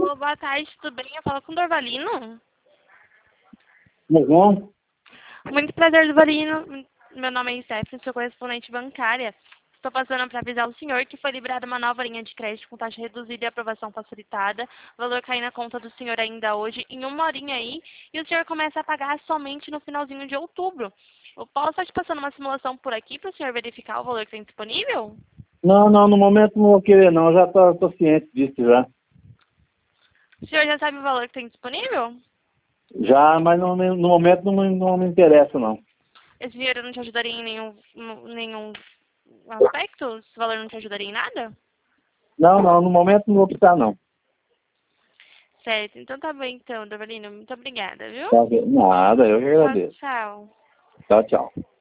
Alô, boa tarde, tudo bem? Eu falo com o Dorvalino. Bom, Muito prazer, Dorvalino. Meu nome é Stephanie, sou correspondente bancária. Estou passando para avisar o senhor que foi liberada uma nova linha de crédito com taxa reduzida e aprovação facilitada. O valor cai na conta do senhor ainda hoje, em uma horinha aí, e o senhor começa a pagar somente no finalzinho de outubro. Eu posso estar te passando uma simulação por aqui para o senhor verificar o valor que tem disponível? não, no momento não vou querer não, já tô ciente disso já. O senhor já sabe o valor que tem disponível? Já, mas no momento não me interessa não. Esse dinheiro não te ajudaria em nenhum aspecto? Esse valor não te ajudaria em nada? Não, no momento não vou precisar não. Certo, então tá bem então, Dorvalino. Muito obrigada, viu? Tá bem. Nada, eu que Tchau, agradeço. tchau. Tchau, tchau.